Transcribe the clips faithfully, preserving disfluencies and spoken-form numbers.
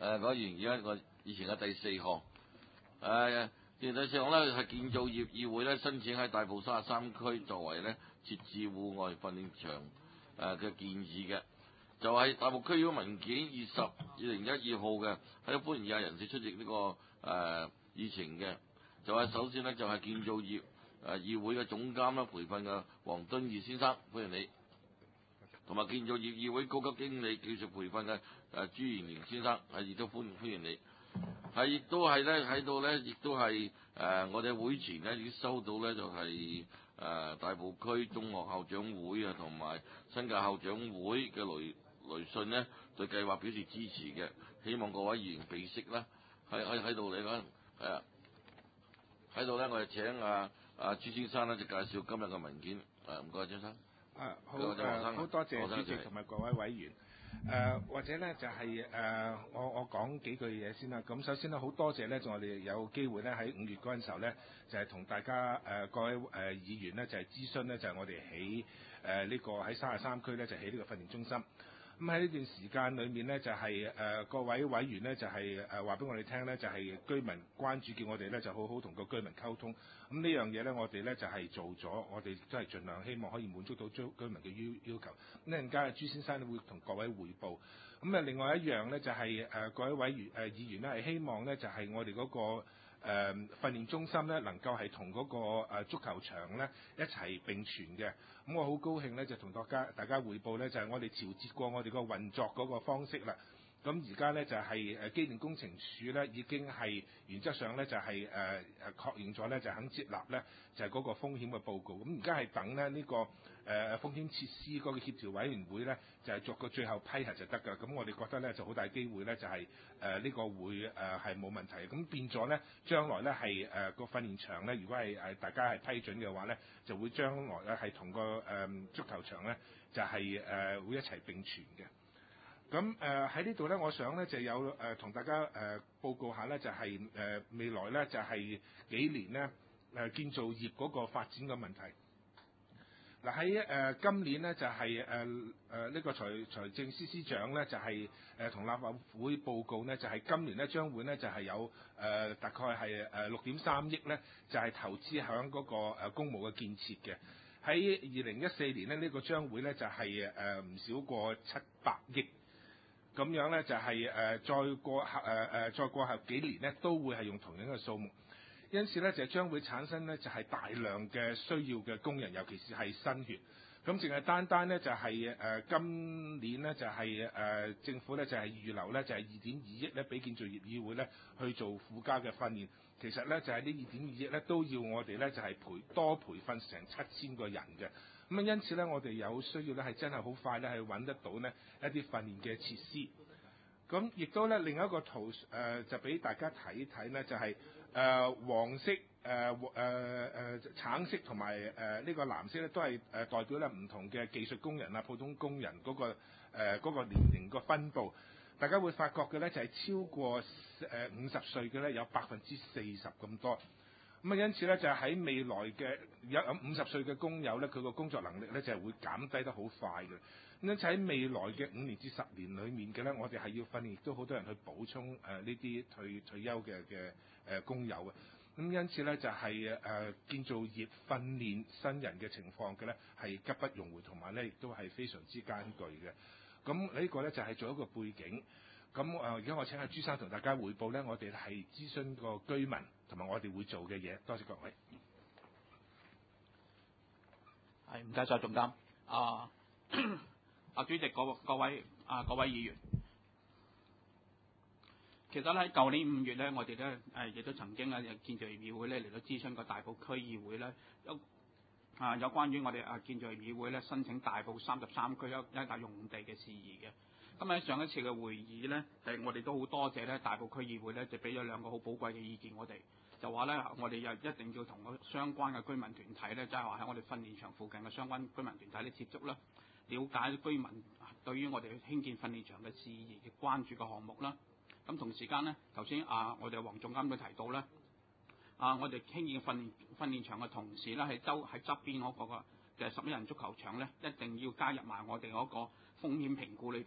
誒講完而家我以前嘅第四項，誒第四項咧係建造業議會咧申請喺大埔三十三區作為咧設置戶外訓練場誒嘅建議嘅，就係、是、大埔區議會文件二十二零一二號嘅，喺歡迎有人士出席呢、這個誒、呃、議程嘅，就係、是、首先呢，就係、是、建造業誒議會嘅總監啦，培訓嘅黃敦義先生，歡迎你。同埋建造業議會高級經理技術培訓嘅誒朱延年先生，係亦都歡歡迎你。係亦都係咧喺度咧，亦都係誒、呃、我哋會前咧已經收到咧，就係、是、誒、呃、大埔區中學校長會啊，同埋新界校長會嘅來來信呢，對計劃表示支持嘅，希望各位議員備悉啦。喺喺喺度嚟講，係啊，喺度咧，我哋請阿阿朱先生咧就介紹今日嘅文件。誒唔該，張生。 啊，好誒，好多謝主席同埋各位委員。誒、呃、或者咧就係、是、誒、呃、我我講幾句嘢先啦。咁首先咧好多謝咧，就我哋有機會咧喺五月嗰陣時候咧，就係、是、同大家誒、呃、各位誒、呃、議員咧就係、是、諮詢咧，就係、是、我哋喺誒呢個喺三十三區咧就起、是、呢個訓練中心。咁喺呢段時間裏面呢，就係、是、誒、呃、各位委員呢，就係誒話俾我哋聽呢，就係、是、居民關注，叫我哋呢就好好同個居民溝通。咁呢樣嘢呢，我哋呢就係、是、做咗，我哋都係盡量希望可以滿足到居居民嘅要要求。咁陣間朱先生會同各位匯報。咁啊，另外一樣呢，就係、是、誒、呃、各位委員誒、呃、議員呢，係希望呢，就係、是、我哋嗰、那個。誒、呃、訓練中心咧能夠係同嗰個、呃、足球場咧一齊並存嘅，咁我好高興咧就同大家大家匯報咧就係、是、我哋調節過我哋個運作嗰個方式啦。咁而家咧就係誒機電工程署咧已經係原則上咧就係誒誒確認咗咧就肯接納咧就係、是、嗰個風險嘅報告。咁而家係等咧呢、這個誒、呃、風險設施嗰個協調委員會咧就係、是、作個最後批核就得㗎。咁我哋覺得咧就好大機會咧就係誒呢個會誒係冇問題。咁變咗咧將來咧係誒個訓練場咧如果係誒大家係批准嘅話咧，就會將來咧係同個誒、呃、足球場咧就係、是、誒、呃、會一齊並存嘅。咁誒喺呢度咧，我想咧就有誒同、呃、大家誒、呃、報告下咧，就係、是、誒、呃、未來咧就係、是、幾年咧誒、呃、建造業嗰個發展嘅問題。嗱喺誒今年咧就係誒誒呢個財財政司司長咧就係誒同立法會報告咧，就係、是、今年咧將會咧就係、是、有誒、呃、大概係誒六點三億咧，就係、是、投資響嗰個誒公務嘅建設嘅。喺二零一四年咧呢、這個將會咧就係誒唔少過七百億。咁樣咧就係、是、誒、呃、再過後誒誒再過後幾年咧都會係用同樣嘅數目，因此咧就將會產生咧就係、是、大量嘅需要嘅工人，尤其是係新血。咁淨係單單咧就係、是、誒、呃、今年咧就係、是、誒、呃、政府咧就係、是、預留咧就係二點二億咧俾建造業議會咧去做附加嘅訓練。其實咧就係、是、呢二點二億咧都要我哋咧就係、是、培多培訓成七千個人嘅。咁啊，因此咧，我哋有需要咧，係真係好快咧，係揾得到呢一啲訓練嘅設施。咁亦都咧，另一個圖誒、呃、就俾大家睇睇呢，就係、是、誒、呃、黃色、誒誒誒橙色同埋誒呢個藍色咧，都係誒代表咧唔同嘅技術工人啊、普通工人嗰、那個誒嗰、呃那個年齡個分佈。大家會發覺嘅咧，就係、是、超過誒五十歲嘅咧，有百分之四十咁多。咁啊，因此咧就係喺未來嘅有五十歲嘅工友咧，佢個工作能力咧就係會減低得好快嘅。咁因此喺未來嘅五年至十年裡面嘅咧，我哋係要訓練，亦都好多人去補充誒呢啲退退休嘅嘅誒工友啊。咁因此咧就係、是、誒、呃、建造業訓練新人嘅情況嘅咧係急不容緩，同埋咧亦都係非常之艱巨嘅。咁呢個咧就係做一個背景。咁誒而家我請阿朱生同大家匯報咧，我哋係諮詢個居民同埋我哋會做嘅嘢。多謝各位。 係唔該晒總監。啊，阿主席各各位啊各位議員，其實喺舊年五月咧，我哋咧誒亦都曾經喺建造業議會咧嚟到諮詢過大埔區議會咧有啊有關於我哋啊建造業議會咧申請大埔三十三區一一笪用地嘅事宜嘅。咁喺上一次嘅會議咧，誒我哋都好多謝咧大埔區議會咧，就俾咗兩個好寶貴嘅意見我哋，就話咧我哋又一定要同個相關嘅居民團體咧，即係話喺我哋訓練場附近嘅相關居民團體咧接觸啦，了解居民對於我哋興建訓練場嘅事宜嘅關注嘅項目啦。咁同時間咧，頭先啊我哋黃總監都提到咧，啊我哋興建訓練訓練場嘅同時咧，喺周喺側邊嗰個嘅十一人足球場咧，一定要加入埋我哋嗰個風險評估裏邊。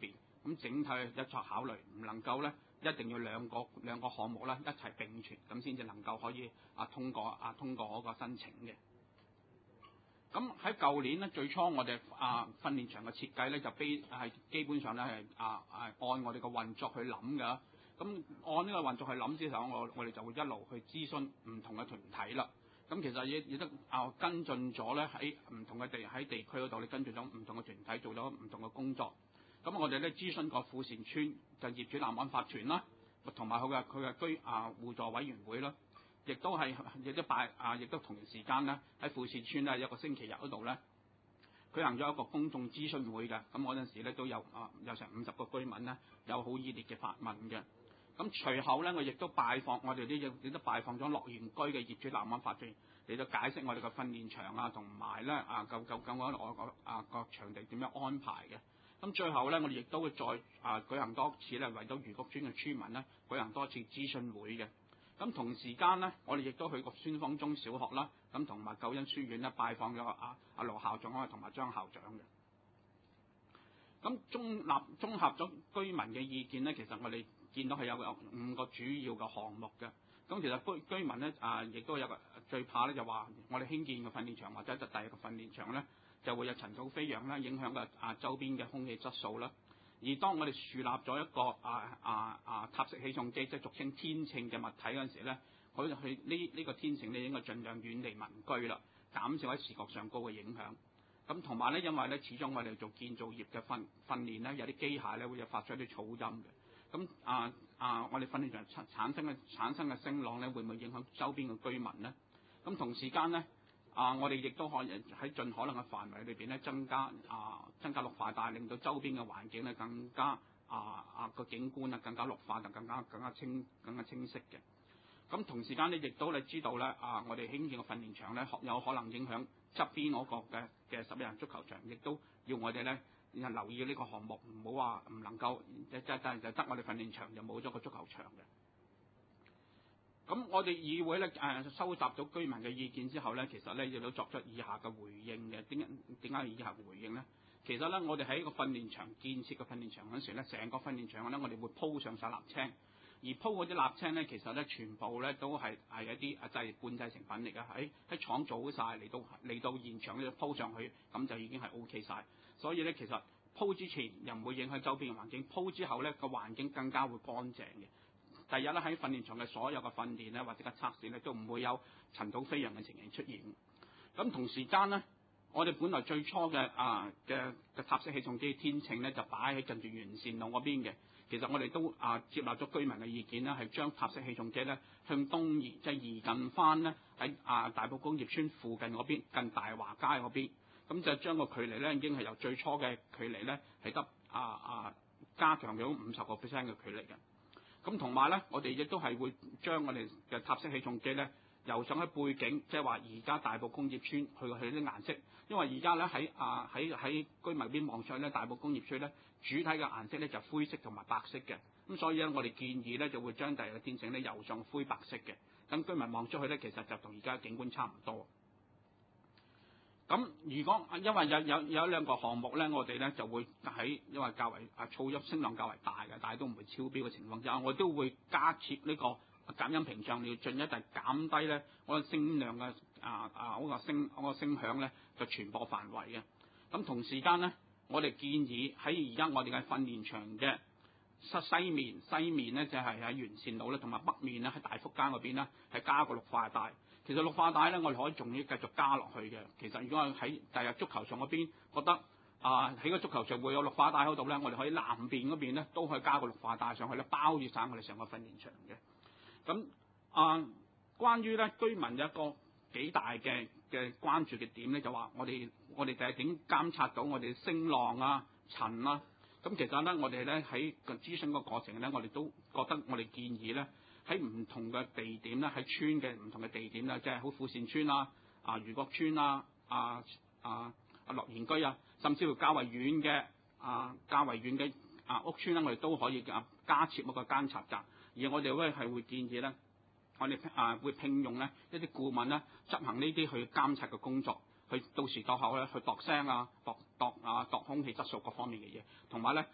咁整體一作考慮，唔能夠咧一定要兩個兩個項目咧一齊並存，咁先至能夠可以啊通過啊通過嗰個申請嘅。咁喺舊年咧，最初我哋啊訓練場嘅設計咧就非係基本上咧係啊啊按我哋嘅運作去諗㗎。咁按呢個運作去諗之後，我我哋就會一路去諮詢唔同嘅團體啦。咁其實亦亦都啊跟進咗咧喺唔同嘅地喺地區嗰度，你跟進咗唔同嘅團體做咗唔同嘅工作。咁我哋咧諮詢過富善村就業主立案法團啦，同埋佢嘅佢嘅居啊互助委員會啦。亦都係，亦都拜啊！亦都同時間咧，喺富士村咧一個星期日嗰度咧，舉行咗一個公眾諮詢會嘅。咁嗰陣時咧都有啊，有成五十個居民咧，有好熱烈嘅發問嘅。咁隨後咧，我亦都拜訪我哋啲亦都拜訪咗樂園居嘅業主立案法團嚟到解釋我哋嘅訓練場啊，同埋咧啊，究究究我我個啊個場地點樣安排嘅。咁最後咧，我哋亦都會再啊舉行多次咧，為到漁谷村嘅村民咧舉行多次諮詢會嘅。咁同時間咧，我哋亦都去過孫方中小學啦，咁同埋救恩書院咧拜訪咗阿阿羅校長啊同埋張校長嘅。咁綜立綜合咗居民嘅意見咧，其實我哋見到係有五個主要嘅項目嘅。咁其實居居民咧啊，亦都有個最怕咧，就話我哋興建嘅訓練場或者就第二個訓練場咧，就會有塵土飛揚啦，影響嘅啊周邊嘅空氣質素啦。而當我哋樹立咗一個啊啊啊塔式起重機，即係俗稱天秤嘅物體嗰陣時咧，佢佢呢呢個天秤咧應該盡量遠離民居啦，減少喺視覺上高嘅影響。咁同埋咧，因為咧始終我哋做建造業嘅訓訓練咧，有啲機械咧會有發出啲噪音嘅。咁啊啊，我哋訓練場產產生嘅產生嘅聲浪咧，會唔會影響周邊嘅居民咧？咁同時間咧。啊！我哋亦都可以喺盡可能嘅範圍裏邊咧，增加啊增加綠化帶，令到周邊嘅環境咧更加啊啊個景觀啊更加綠化，就更加更加清更加清晰嘅。咁同時間咧，亦都你知道咧啊，我哋興建嘅訓練場咧，有可能影響側邊嗰個嘅嘅十一人足球場，亦都要我哋咧留意呢個項目，唔好話唔能夠即即係就得我哋訓練場就冇咗個足球場嘅。咁我哋議會咧誒收集咗居民嘅意見之後咧，其實咧亦都作出以下嘅回應嘅。點解點解要以下嘅回應咧？其實咧，我哋喺個訓練場建設嘅訓練場嗰陣時咧，成個訓練場咧，我哋會鋪上晒瀝青，而鋪嗰啲瀝青咧，其實咧全部咧都係係一啲啊製半製成品嚟嘅，喺喺廠做好晒嚟到嚟到現場咧鋪上去，咁就已經係 O K 晒。所以咧，其實鋪之前又唔會影響周邊嘅環境，鋪之後咧個環境更加會乾淨嘅。第日咧喺訓練場嘅所有嘅訓練咧或者嘅測試咧都唔會有塵土飛揚嘅情形出現。咁同時間咧，我哋本來最初嘅啊嘅嘅塔式起重機天秤咧就擺喺近住完善路嗰邊嘅。其實我哋都啊接納咗居民嘅意見咧，係將塔式起重機咧向東移，即係移近翻咧喺啊大埔工業村附近嗰邊，近大華街嗰邊。咁就將個距離咧已經係由最初嘅距離咧係得啊啊加強咗五十個 percent 嘅距離嘅。咁同埋咧，我哋亦都係會將我哋嘅塔式起重機咧，由上喺背景，即係話而家大埔工業村去去啲顏色，因為而家咧喺啊喺喺居民邊望上咧，大埔工業村咧主體嘅顏色咧就灰色同埋白色嘅，咁所以咧我哋建議咧就會將第二個天秤咧油上灰白色嘅，咁居民望出去咧其實就同而家景觀差唔多。咁如果因為有有有一兩個項目咧，我哋咧就會喺因為較為啊噪音聲浪較為大嘅，但係都唔會超標嘅情況之下，我都會加設呢個隔音屏障，要進一步減低咧我個聲量嘅啊啊嗰個聲嗰個聲響咧嘅傳播範圍嘅。咁同時間咧，我哋建議喺而家我哋嘅訓練場嘅西西面西面咧就係喺元善路咧，同埋北面咧喺大福街嗰邊咧係加個綠化帶。其實綠化帶咧，我哋可以仲要繼續加落去嘅。其實如果喺第日足球場嗰邊覺得啊喺個足球場會有綠化帶嗰度咧，我哋可以南邊嗰邊咧都可以加個綠化帶上去咧，包住晒我哋成個訓練場嘅。咁啊，關於咧居民有一個幾大嘅嘅關注嘅點咧，就話我哋我哋第日點監察到我哋聲浪啊、塵啊？咁其實咧，我哋咧喺個諮詢個過程咧，我哋都覺得我哋建議咧。喺唔同嘅地點咧，喺村嘅唔同嘅地點咧，即係好富善村啦、啊漁國村啦、啊啊啊樂園居啊，甚至乎較為遠嘅啊較為遠嘅啊屋村咧，我哋都可以啊加設一個監察站，而我哋咧係會建議咧，我哋啊會聘用咧一啲顧問咧執行呢啲去監察嘅工作，去到時到後咧去度聲啊、度度啊、度空氣質素各方面嘅嘢，同埋咧。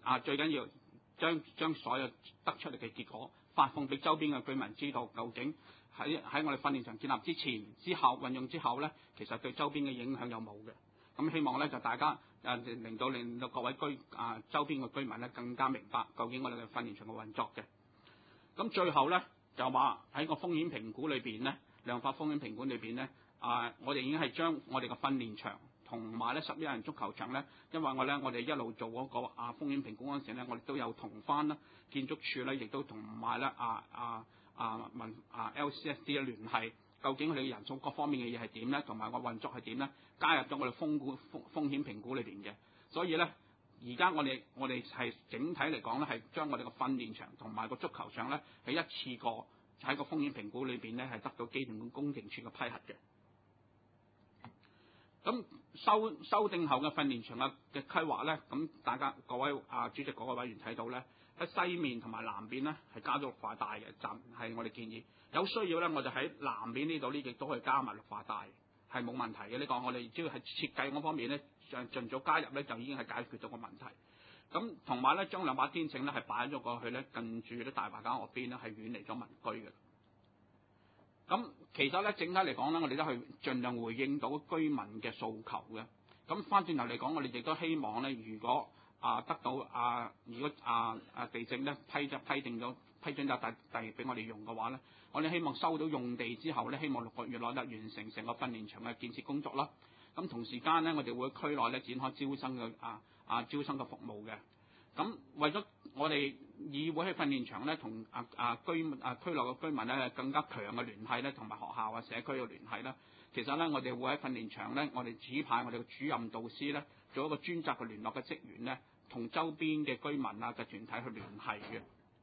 啊最緊要將將所有得出嚟嘅結果發放俾周邊嘅居民知道，究竟喺喺我哋訓練場建立之前、之後運用之後咧，其實對周邊嘅影響有冇嘅？咁希望咧就大家誒令到令到各位居啊周邊嘅居民咧更加明白究竟我哋嘅訓練場嘅運作嘅。咁最後咧就話喺個風險評估裏邊咧，量化風險評估裏邊咧，啊我哋已經係將我哋嘅訓練場同埋咧十一人足球場咧，因為我咧我哋一路做嗰個啊風險評估嗰陣時咧，我哋都有同翻啦建築署咧，亦都同埋咧啊啊啊民啊 L C S D 嘅聯繫，究竟佢哋嘅人數各方面嘅嘢係點咧，同埋個運作係點咧，加入咗我哋風股風風險評估裏邊嘅。所以咧，而家我哋我哋係整體嚟講咧，係將我哋個訓練場同埋個足球場咧，係一次過喺個風險評估裏邊咧，係得到機電工程署嘅批核嘅。咁修修訂後嘅訓練場嘅嘅規劃咧，咁大家各位啊主席各位委員睇到咧，喺西面同埋南邊咧係加咗綠化帶嘅，暫係我哋建議有需要咧，我就喺南邊呢度呢亦都可以加埋綠化帶，係冇問題嘅。呢個我哋只要係設計嗰方面咧，盡盡早加入咧，就已經係解決到個問題。咁同埋咧，將兩把天秤咧係擺咗過去咧，近住啲大白間河邊咧，係遠離咗民居嘅。咁其實咧，整體嚟講咧，我哋都係盡量回應到居民嘅訴求嘅。咁翻轉頭嚟講，我哋亦都希望咧，如果啊得到啊，如果啊啊地政咧批就批定咗批准咗地地俾我哋用嘅話咧，我哋希望收到用地之後咧，希望六個月內咧完成成個訓練場嘅建設工作啦。咁同時間咧，我哋會喺區內咧展開招生嘅啊啊招生嘅服務嘅。咁為咗我哋議會喺訓練場咧，同啊啊居啊區內嘅居民咧更加強嘅聯繫咧，同埋學校啊社區嘅聯繫啦。其實咧，我哋會喺訓練場咧，我哋指派我哋嘅主任導師咧，做一個專責嘅聯絡嘅職員咧，同周邊嘅居民啊嘅團體去聯繫嘅。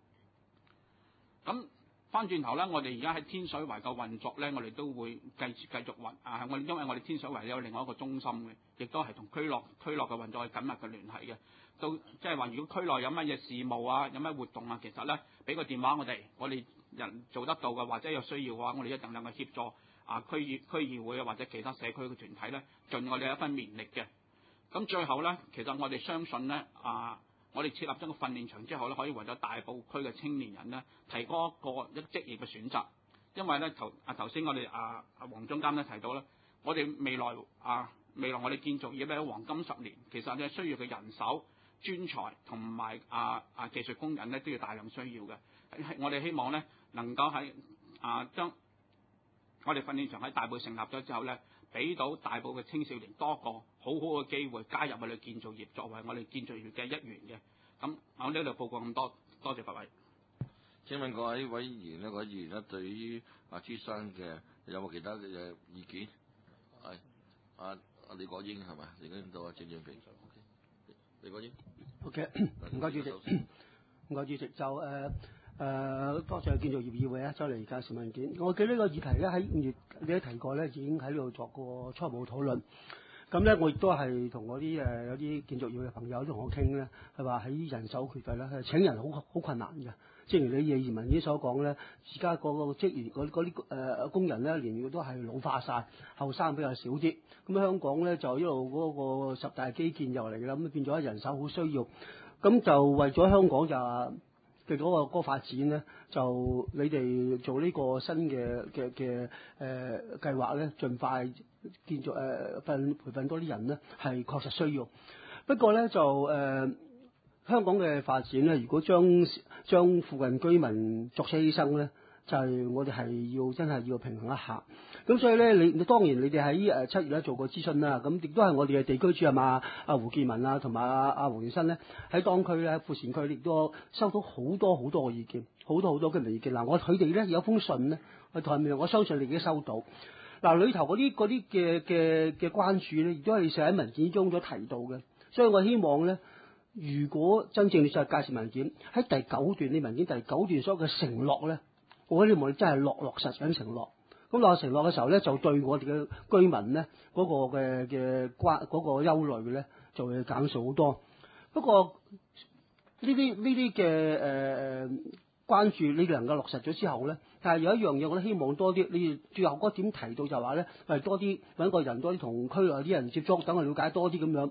咁翻轉頭咧，我哋而家喺天水圍嘅運作咧，我哋都會繼續繼續運啊！我因為我哋天水圍有另外一個中心嘅，亦都係同區內區內嘅運作係緊密嘅聯繫嘅。到即係話，如果區內有乜嘢事務啊，有乜活動啊，其實咧俾個電話我哋，我哋人做得到嘅，或者有需要嘅話，我哋一定能夠協助啊區議區議會啊或者其他社區嘅團體咧，盡我哋一分綿力嘅。咁最後咧，其實我哋相信咧啊。我哋設立咗個訓練場之後咧，可以為咗大埔區嘅青年人咧，提供一個一職業嘅選擇。因為咧頭啊頭先我哋啊啊黃總監咧提到咧，我哋未來啊未來我哋建造業咧黃金十年，其實咧需要嘅人手、專才同埋啊啊技術工人咧都要大量需要嘅。我哋希望咧能夠喺啊將我哋訓練場喺大埔成立咗之後咧，俾到大埔嘅青少年多個好好嘅機會加入我哋建造業，作為我哋建造業嘅一員嘅。咁我呢度報告咁多，多謝各位。 請問各位委員咧，各位議員咧，對於啊朱生嘅有冇其他嘅意見？係啊啊李國英係咪？李國英到啊鄭俊平。OK， 李國英。 OK， 唔該主席。唔該主席就誒。呃誒、呃、多謝建造業議會啊，周嚟介紹文件。我記得呢個議題咧喺五月你都提過咧，已經喺呢度作過初步討論。咁咧，我亦都係同我啲誒有啲建造業嘅朋友同我傾咧，係話喺人手缺乏咧，係請人好好困難嘅。正如你葉文已經所講咧，而家個個職員嗰啲誒工人咧，年月都係老化晒，後生比較少啲。咁香港咧就一路嗰個十大基建又嚟啦，咁變咗人手好需要。咁就為咗香港就嘅嗰個嗰個發展咧，就你哋做呢個新嘅嘅嘅誒計劃咧，盡快建造誒訓培訓多啲人咧，係確實需要。不過咧就誒、呃、香港嘅發展咧，如果將將附近居民作出犧牲咧，就係、是、我哋係要真係要平衡一下。咁所以咧，你你當然你哋喺誒七月咧做過諮詢啦，咁亦都係我哋嘅地區主任啊，阿胡建文啊，同埋阿阿胡元新咧喺當區咧，富善區亦都收到好多好多嘅意見，好多好多嘅意見。嗱，我佢哋咧有封信咧，喺台面，我相信你已經收到。嗱，裏頭嗰啲嗰啲嘅嘅嘅關注咧，亦都係寫喺文件中所提到嘅。所以我希望咧，如果真正你再介紹文件喺第九段，你文件第九段所有嘅承諾咧，我希望你真係落落實緊承諾。咁落承諾嘅時候咧，就對我哋嘅居民咧嗰、嗰個嘅嘅關嗰個憂慮咧，就會減少好多。不過呢啲呢啲嘅誒關注，你能夠落實咗之後咧，但係有一樣嘢，我都希望多啲。你最後嗰點提到就話咧，係多啲揾個人多啲同區內啲人接觸，等我了解多啲咁樣。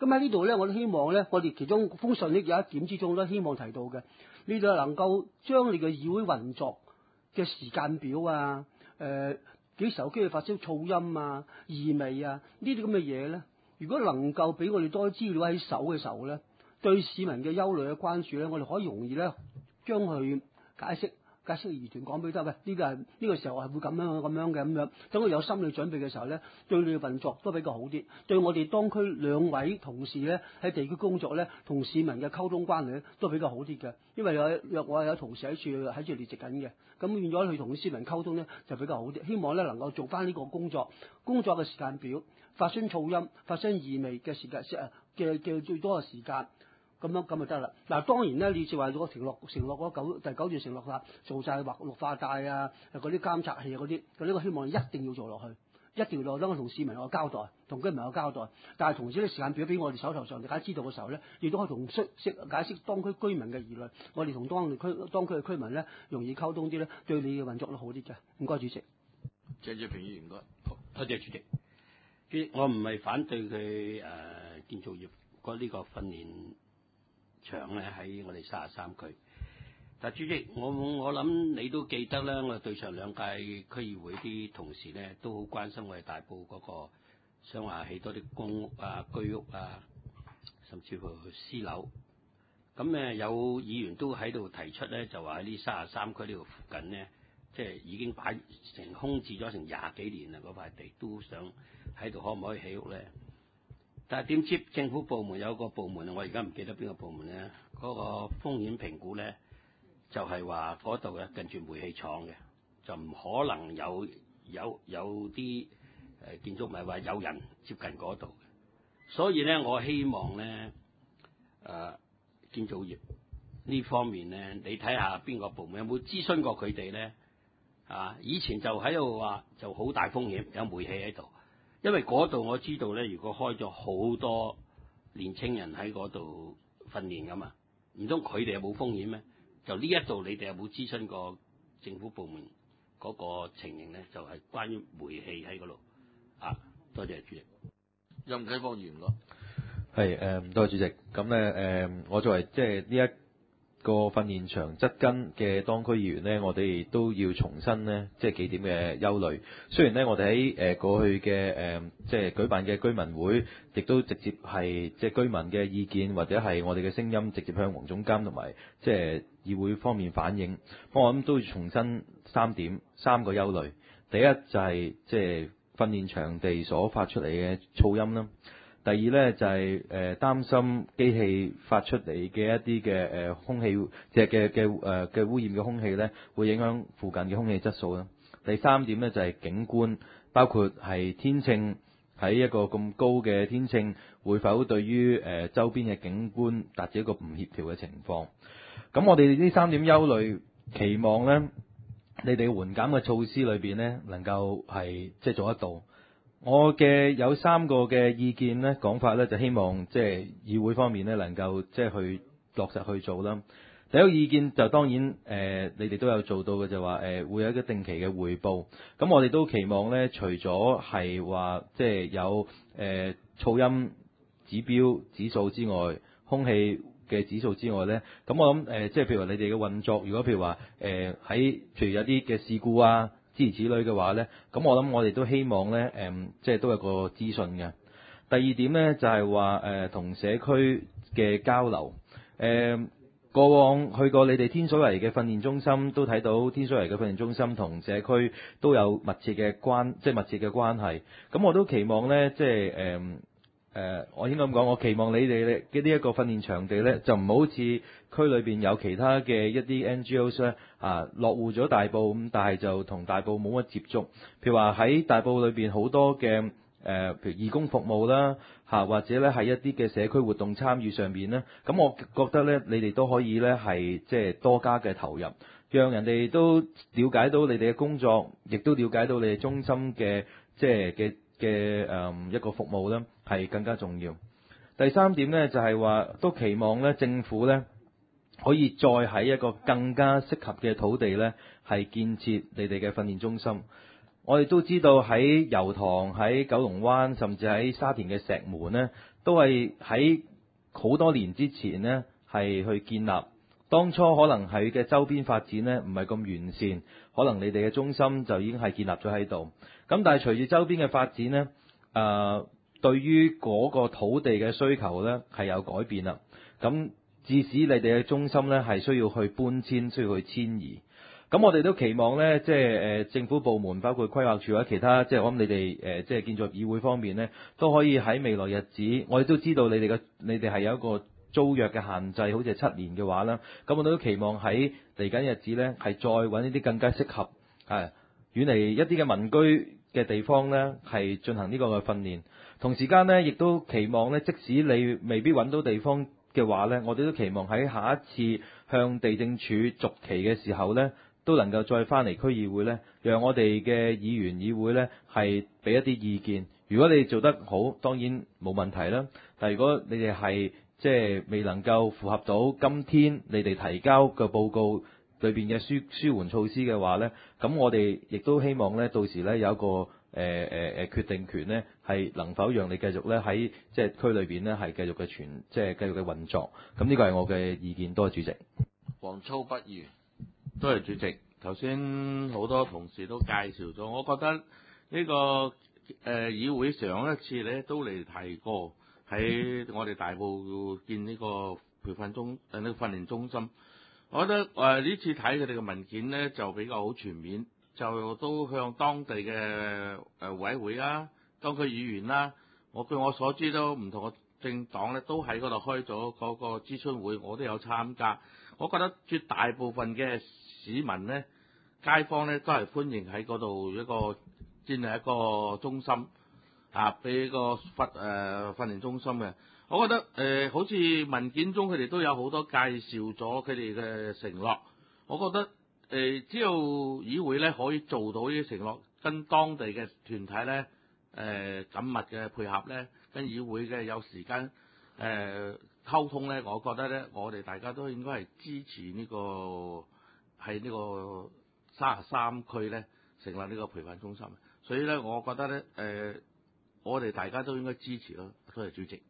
咁喺呢度咧，我都希望咧，我哋其中封信呢有一點之中都希望提到嘅，你就能夠將你嘅議會運作嘅時間表啊，誒、呃、幾時有機會發生噪音啊、異味啊呢啲咁嘅嘢咧，如果能夠俾我哋多啲資料喺手嘅時候咧，對市民嘅憂慮嘅關注咧，我哋可以容易咧將佢解釋。解釋疑團講俾得，喂，呢個係呢個時候係會咁樣咁樣嘅咁樣，等佢有心理準備嘅時候咧，對你嘅運作都比較好啲。對我哋當區兩位同事咧喺地區工作咧，同市民嘅溝通關係咧都比較好啲嘅。因為有若我有同事喺處喺處列席緊嘅，咁變咗佢同市民溝通咧就比較好啲。希望咧能夠做翻呢個工作，工作嘅時間表，發生噪音、發生異味嘅時間嘅嘅最多嘅時間。咁樣咁就得啦。嗱，當然咧，你就話嗰承諾承諾嗰九第九段承諾啦，做晒綠綠化帶啊，嗰啲監察器啊嗰啲，咁呢個希望一定要做落去，一定要落，等我同市民有交代，同居民有交代。但係同時咧，時間表俾我哋手頭上大家知道嘅時候咧，亦都可以同識識解釋當區居民嘅疑慮。我哋同當地區當區嘅居民咧，容易溝通啲咧，對你嘅運作都好啲嘅。唔該，主席。 謝謝平議員，唔該。 多謝主席。主席，我唔係反對佢誒、呃、建造業嗰呢個訓練場咧喺我哋三十三區，但主席，我我諗你都記得啦，我哋對上兩屆區議會啲同事咧都好關心我哋大埔嗰、那個，想話起多啲公屋啊、居屋啊，甚至乎私樓。咁誒有議員都喺度提出咧，就話喺呢三十三區呢度附近咧，即係已經擺成空置咗成廿幾年啦，嗰塊地都想喺度可唔可以起屋咧？但係點知政府部門有個部門，我而家唔記得邊個部門咧，嗰、那個風險評估咧，就係話嗰度咧近住煤氣廠嘅，就唔可能有有有啲誒建築物話有人接近嗰度嘅，所以咧我希望咧誒、呃、建造業呢方面咧，你睇下邊個部門有冇諮詢過佢哋咧？啊，以前就喺度話就好大風險，有煤氣喺度。因為嗰度我知道咧，如果開咗好多年青人喺嗰度訓練噶嘛，唔通佢哋有冇風險咩？就呢一度你哋有冇諮詢過政府部門嗰個情形咧？就係、是、關於煤氣喺嗰度啊！多謝主席。 任啟邦議員咯， 係誒，多謝主席。咁咧誒，我作為即係呢一個訓練場側根嘅當區議員呢，我哋都要重申呢，即係幾點嘅憂慮。雖然呢，我哋喺誒過去嘅誒即係舉辦嘅居民會，亦都直接係即係居民嘅意見或者係我哋嘅聲音，直接向黃總監同埋即係議會方面反映。我諗都要重申三點三個憂慮。第一就係即係訓練場地所發出嚟嘅噪音啦。第二咧就係、是、誒、呃、擔心機器發出嚟嘅一啲嘅誒空氣即係嘅嘅誒嘅污染嘅空氣咧，會影響附近嘅空氣質素啦。第三點咧就係、是、景觀，包括係天秤喺一個咁高嘅天秤，會否對於誒、呃、周邊嘅景觀達至一個唔協調嘅情況。咁我哋呢三點憂慮，期望咧你哋緩減嘅措施裏邊咧，能夠係即係做得到。我嘅有三個嘅意見咧，講法咧就希望即係議會方面咧能夠即係去落實去做啦。第一個意見就當然誒、呃，你哋都有做到嘅就話誒、呃，會有一個定期嘅匯報。咁我哋都期望咧，除咗係話即係有誒、呃、噪音指標指數之外，空氣嘅指數之外咧，咁我諗誒、呃，即係譬如話你哋嘅運作，如果譬如話誒喺譬如有啲嘅事故啊，諸如此類嘅話咧，咁我諗我哋都希望咧，誒、呃，即係都有個資訊嘅。第二點咧就係話誒同社區嘅交流。誒、呃、過往去過你哋天水圍嘅訓練中心，都睇到天水圍嘅訓練中心同社區都有密切嘅關，即係密切嘅關係。咁我都期望咧，即係誒誒，我應該咁講，我期望你哋嘅呢一個訓練場地咧，就唔好似區裏邊有其他嘅一啲 N G Os 咧，啊落戶咗大埔咁，但係就同大埔冇乜接觸。譬如話喺大埔裏邊好多嘅誒、呃，譬如義工服務啦，嚇、啊、或者咧係一啲嘅社區活動參與上邊咧，咁我覺得咧，你哋都可以咧係即係多加嘅投入，讓人哋都了解到你哋嘅工作，亦都了解到你哋中心嘅即係嘅嘅誒一個服務咧，係更加重要。第三點咧就係、是、話，都期望咧政府咧可以再喺一個更加適合嘅土地咧，係建設你哋嘅訓練中心。我哋都知道喺油塘、喺九龍灣，甚至喺沙田嘅石門咧， 都係喺好多年之前呢係去建立。當初可能係嘅周邊發展呢唔係咁完善，可能你哋嘅中心就已經係建立咗喺度。咁但係隨住周邊嘅發展呢，誒、呃、對於嗰個土地嘅需求呢係有改變啦。咁致使你哋嘅中心呢係需要去搬遷，需要去遷移。咁我哋都期望呢，即係誒政府部門，包括規劃署或者其他，即係我諗你哋誒即係建造業議會方面呢，都可以喺未來日子，我哋都知道你哋嘅你哋係有一個租約嘅限制，好似係七年嘅話啦。咁我哋都期望喺嚟緊日子呢，係再揾一啲更加適合係遠離一啲嘅民居嘅地方呢，係進行呢個嘅訓練。同時間呢，亦都期望呢，即使你未必揾到地方嘅話呢，我哋都期望喺下一次向地政署續期嘅時候呢，都能夠再翻嚟區議會呢，讓我哋嘅議員議會呢係俾一啲意見。如果你做得好，當然冇問題啦。但係如果你哋係即係未能夠符合到今天你哋提交嘅報告裏邊嘅舒舒緩措施嘅話呢，咁我哋亦都希望呢，到時呢有一個誒誒誒決定權呢，係能否讓你繼續呢喺即係區裏邊呢係繼續嘅傳即係繼續嘅運作。咁呢個係我嘅意見，多謝主席。 黃粗不如。 多謝主席。頭先好多同事都介紹咗，我覺得呢、這個誒、呃、議會上一次咧都嚟提過喺我哋大埔建呢個培訓中誒呢個訓練中心。我覺得誒呢、呃、次睇佢哋嘅文件咧就比較好全面，就都向當地嘅誒委會啊、當區議員啦，我據我所知都唔同嘅政黨咧都喺嗰度開咗嗰個諮詢會，我都有參加。我覺得絕大部分嘅市民咧、街坊咧都係歡迎喺嗰度一個建立一個中心啊，俾個訓誒訓練中心嘅。我覺得誒、呃，好似文件中佢哋都有好多介紹咗佢哋嘅承諾。我覺得誒、呃，只要議會咧可以做到呢啲承諾，跟當地嘅團體咧誒、呃、緊密嘅配合咧，跟議會嘅有時間誒、呃、溝通咧，我覺得咧，我哋大家都應該係支持呢、這個。喺呢個三十三區咧成立呢個培訓中心，所以咧我覺得咧誒、呃，我哋大家都應該支持咯。多謝主席。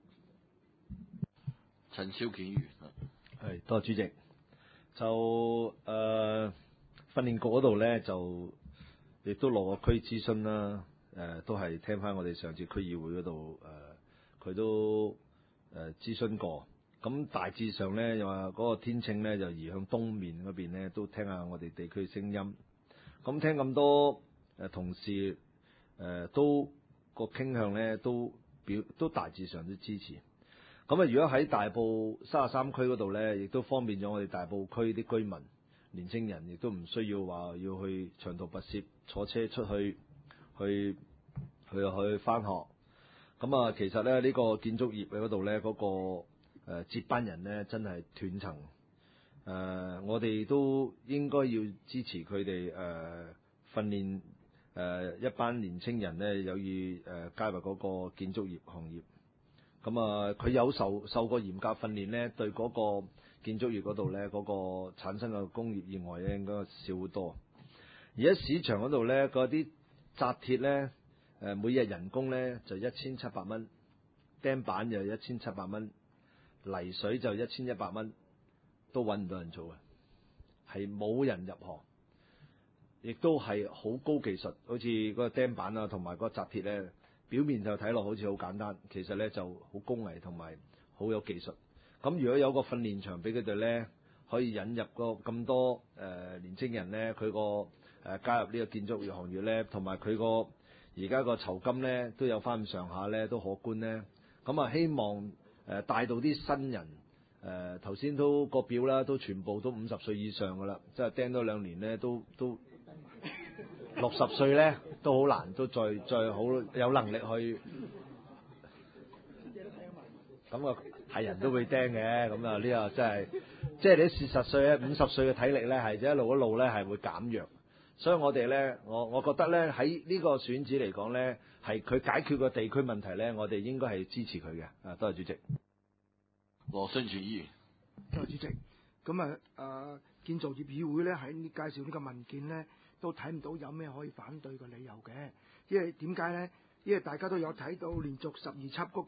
陳超健議員， 係多謝主席。就誒、呃、訓練局嗰度咧，就亦都落個區諮詢啦。誒、呃、都係聽翻我哋上次區議會嗰度誒，佢、呃、都誒諮詢過。咁大致上咧，又話嗰個天秤咧就移向東面嗰邊咧，都聽下我哋地區聲音。咁聽咁多誒同事誒、呃、都個傾向咧，都表都大致上都支持。咁啊，如果喺大埔三十三區嗰度咧，亦都方便咗我哋大埔區啲居民、年青人，亦都唔需要話要去長途跋涉坐車出去去去去返學。咁啊，其實咧呢、呢個建築業嘅嗰度咧嗰個。誒、呃、接班人咧真係斷層，誒、呃、我哋都應該要支持佢哋誒訓練誒、呃、一班年青人咧有意誒、呃、加入嗰個建築業行業。咁啊，佢有受受過嚴格訓練咧，對嗰個建築業嗰度咧嗰個產生嘅工業意外咧應該少好多。而喺市場嗰度咧，嗰啲紮鐵咧誒每日人工咧就一千七百蚊，釘板就一千七百蚊。泥水就一千一百蚊，都揾唔到人做嘅，係冇人入行，亦都係好高技術，好似嗰個釘板啊，同埋嗰個紮鐵咧，表面就睇落好似好簡單，其實咧就好工藝同埋好有技術。咁如果有個訓練場俾佢哋咧，可以引入個咁多誒、呃、年青人咧，佢個誒加入呢個建築業行業咧，同埋佢個而家個酬金咧都有翻咁上下咧，都可觀咧。咁啊，希望。誒帶到啲新人，誒頭先都個表啦，都全部都五十歲以上噶啦，即係釘多兩年咧，都都六十歲咧，都好難，都再再好有能力去。咁啊，係人都會釘嘅，咁啊呢個真係，即係你四十歲咧，五十歲嘅體力咧，係一路一路咧係會減弱。所以我哋咧，我我覺得咧喺呢個選址嚟講咧，係佢解決個地區問題咧，我哋應該係支持佢嘅。啊，多謝主席。 羅信全議員， 多謝主席。咁啊，誒建造業議會咧喺介紹呢個文件咧，都睇唔到有咩可以反對嘅理由嘅。因為點解咧？因為大家都有睇到連續十二輯嗰個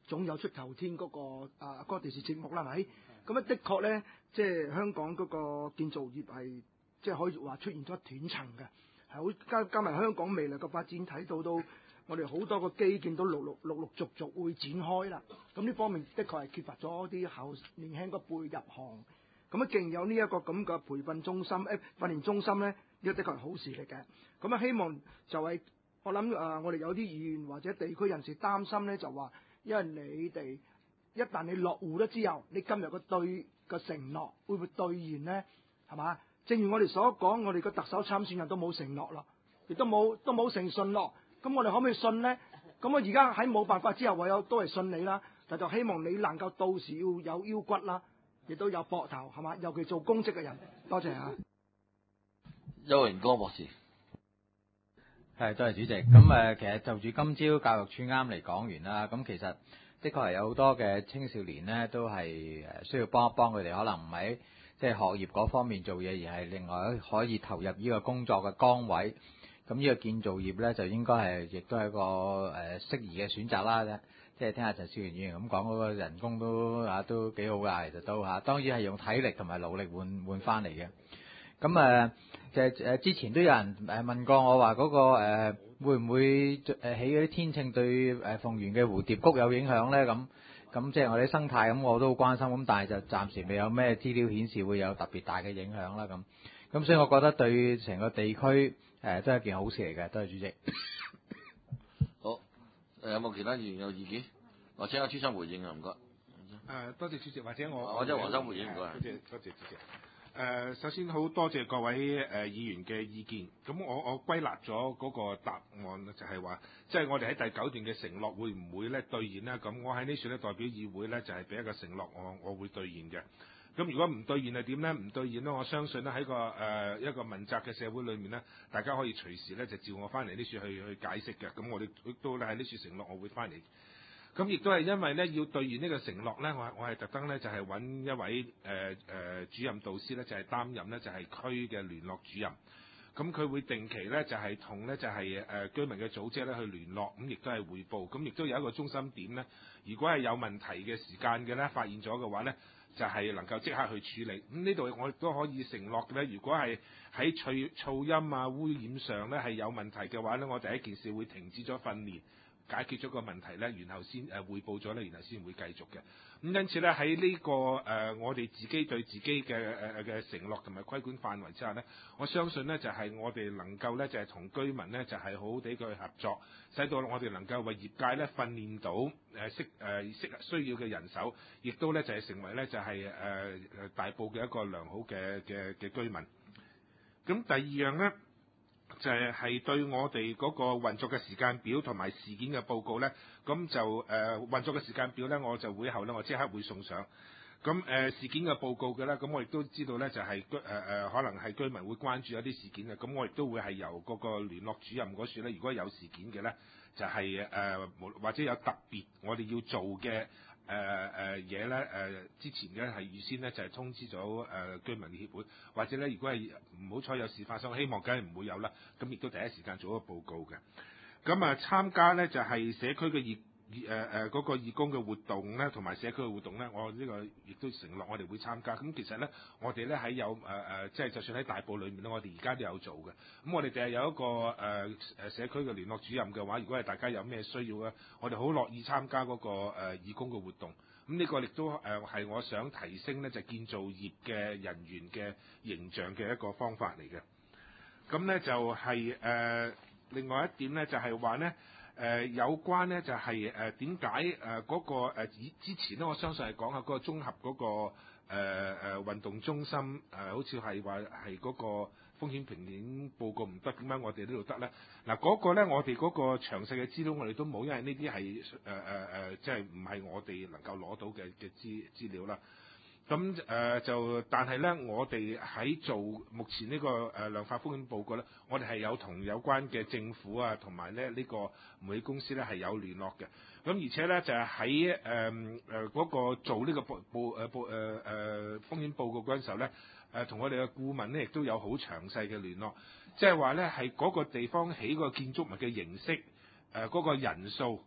總有出頭天嗰、嗰個啊嗰、嗰個電視節目啦，係咪？咁啊，的確咧，即係香港嗰個建造業係即係可以話出現咗斷層嘅，係好加加埋香港未來嘅發展，睇到到我哋好多個基建都陸陸陸陸續續會展開啦。咁呢方面的確係缺乏咗啲後年輕嗰輩入行。咁啊，既然有呢一個咁嘅培訓中心、誒訓練中心咧，呢、呢個的確係好事嚟嘅。咁啊，希望就係、係、我諗啊、呃，我哋有啲議員或者地區人士擔心咧，就話因為你哋。一旦你落戶咗之後，你今日個對個承諾會唔會兌現呢？係嘛？正如我哋所講，我哋個特首參選人都冇承諾啦，亦都冇都冇誠信咯。咁我哋可唔可以信呢？咁我而家喺冇辦法之後，唯有都係信你啦。但就希望你能夠到時要有腰骨啦，亦都有膊頭，係嘛？尤其做公職嘅人。多謝嚇。 邱榮光博士。 係，多謝主席。咁誒，其實就住今朝教育處啱嚟講完啦。咁其實。的確係有好多嘅青少年呢，都係誒需要幫一幫佢哋，可能唔喺即係學業嗰方面做嘢，而係另外可以投入呢個工作嘅崗位。咁呢個建造業呢，就應該係亦都係一個誒適宜嘅選擇啦。即係聽下陳少元議員咁講，嗰個人工都啊都幾好㗎，其實都嚇。當然係用體力同埋勞力換換翻嚟嘅。咁誒就誒之前都有人誒問過我話嗰個誒。會唔會誒起嗰啲天秤對誒鳳園嘅蝴蝶谷有影響咧？咁咁即係我哋生態咁，我都好關心。咁但係就暫時未有咩資料顯示會有特別大嘅影響啦。咁咁所以我覺得對成個地區誒、呃、都係一件好事嚟嘅。多謝主席。 好，誒有冇其他議員有意見？我請阿朱生回應啊，唔該。誒、 呃，多謝主席，或者我或者黃生回應唔該。 多謝多謝主席。誒、呃，首先好多謝各位誒、呃、議員嘅意見。咁我我歸納咗嗰個答案就係話，即係我哋喺第九段嘅承諾會唔會咧兌現呢？咁我喺呢處咧代表議會咧就係俾一個承諾，我我會兌現嘅。咁如果唔兌現係點咧？唔兌現咧，我相信咧喺個誒、呃、一個問責嘅社會裏面咧，大家可以隨時咧就召我翻嚟呢處去去解釋嘅。咁我哋都咧喺呢處承諾，我會翻嚟。咁亦都係因為咧要兌現呢個承諾咧，我我係特登咧就係、是、揾一位誒誒、呃呃、主任導師咧，就係、是、擔任咧就係、是、區嘅聯絡主任。咁佢會定期咧就係同咧就係、是、誒、呃、居民嘅組織咧去聯絡，咁亦都係匯報。咁亦都有一個中心點咧，如果係有問題嘅時間嘅咧發現咗嘅話咧，就係、是、能夠即刻去處理。咁呢度我亦都可以承諾嘅咧，如果係喺噪噪音啊污染上咧係有問題嘅話咧，我第一件事會停止咗訓練。解決咗個問題咧，然後先誒彙報咗咧，然後先會繼續嘅。咁因此咧喺呢、這個誒、呃、我哋自己對自己嘅誒嘅承諾同埋規管範圍之下咧，我相信咧就係、是、我哋能夠咧就係、是、同居民咧就係、是、好好地去合作，使到我哋能夠為業界咧訓練到誒適誒適需要嘅人手，亦都咧就係、是、成為咧就係誒誒大埔嘅一個良好嘅嘅嘅居民。咁第二樣咧。就係係對我哋嗰個運作嘅時間表同埋事件嘅報告咧，咁就誒、呃、運作嘅時間表咧，我就會後咧，我即刻會送上。咁誒、呃、事件嘅報告嘅咧，咁我亦都知道咧，就係居誒誒可能係居民會關注一啲事件嘅，咁我亦都會係由嗰個聯絡主任嗰處咧，如果有事件嘅咧，就係、是、誒、呃、或者有特別我哋要做嘅。誒誒嘢咧誒之前咧係預先咧就係、是、通知咗誒、呃、居民協會，或者咧如果係唔好彩有事發生，希望梗係唔會有啦。咁亦都第一時間做一個報告嘅。咁啊參加咧就係、是、社區嘅義誒誒嗰個義工嘅活動咧，同埋社區嘅活動咧，我呢個亦都承諾我哋會參加。咁其實咧，我哋咧喺有誒誒，即、呃、係就算喺大埔裏面咧，我哋而家都有做嘅。咁我哋第日有一個誒誒、呃、社區嘅聯絡主任嘅話，如果係大家有咩需要咧，我哋好樂意參加嗰、那個誒、呃、義工嘅活動。咁呢個亦都誒係我想提升咧，就是、建造業嘅人員嘅形象嘅一個方法嚟嘅。咁咧就係、是、誒、呃、另外一點咧，就係話咧。誒、呃、有關咧就係誒點解誒嗰個誒以之前咧，我相信係講下嗰個綜合嗰、那個誒誒、呃、運動中心誒、呃，好似係話係嗰個風險評點報告唔得，點解我哋呢度得咧？嗱、啊、嗰、那個咧，我哋嗰個詳細嘅資料我哋都冇，因為呢啲係誒誒誒，即係唔係我哋能夠攞到嘅嘅資資料啦。咁誒、呃、就，但係咧，我哋喺做目前呢、這個誒、呃、量化風險報告咧，我哋係有同有關嘅政府啊，同埋咧呢、這個煤氣公司咧係有聯絡嘅。咁而且咧就係喺誒誒嗰個做呢個報報誒報誒誒風險報告嗰陣時候咧，誒同我哋嘅顧問咧亦都有好詳細嘅聯絡，即係話咧係嗰個地方起個建築物嘅形式，誒、呃、嗰、那個人數。誒、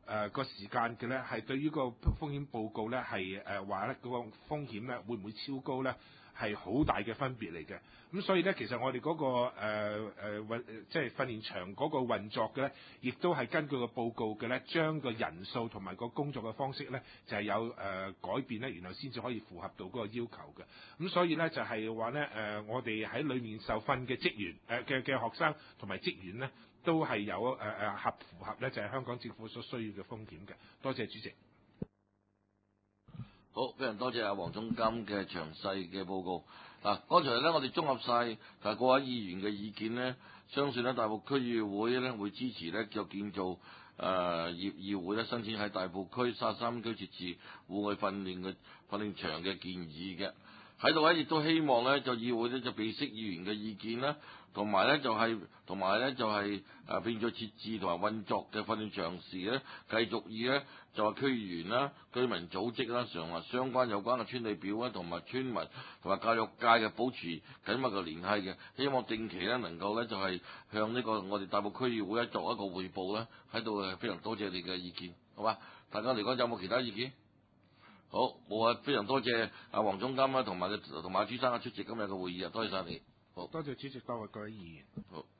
誒個時間嘅咧，係對於個風險報告咧係誒話咧嗰個風險咧會唔會超高咧，係好大嘅分別嚟嘅。咁所以咧，其實我哋嗰、那個誒誒運即係訓練場嗰個運作嘅咧，亦都係根據個報告嘅咧，將個人數同埋個工作嘅方式咧，就係、是、有誒、呃、改變咧，然後先至可以符合到嗰個要求嘅。咁所以咧就係話咧誒，我哋喺裏面受訓嘅職員誒嘅嘅學生同埋職員咧，都係有誒誒、呃、合符合咧，就係、是、香港政府所需要嘅風險嘅。多謝主席。 好，非常多謝阿黃總監嘅詳細嘅報告。嗱、啊，剛才咧我哋綜合晒誒各位議員嘅意見咧，相信咧大埔區議會咧會支持咧就建造誒業議會咧申請喺大埔區沙三區設置戶外訓練嘅訓練場嘅建議嘅。喺度咧亦都希望咧就議會咧就備悉議員嘅意見啦，同埋咧就係同埋咧就係誒變咗設置同埋運作嘅訓練場時咧，繼續以咧就係區議員啦、居民組織啦、常話相關有關嘅村里表啦，同埋村民同埋教育界嘅保持緊密嘅聯繫嘅，希望定期咧能夠咧就係向呢個我哋大埔區議會咧作一個彙報啦。喺度誒非常多謝你嘅意見，好嘛？大家嚟講有冇其他意見？好，我啊非常多謝阿黃總監啦，同埋同埋朱生啊出席今日嘅會議啊，多謝晒你。好， 多謝主席，多謝各位議員。 好。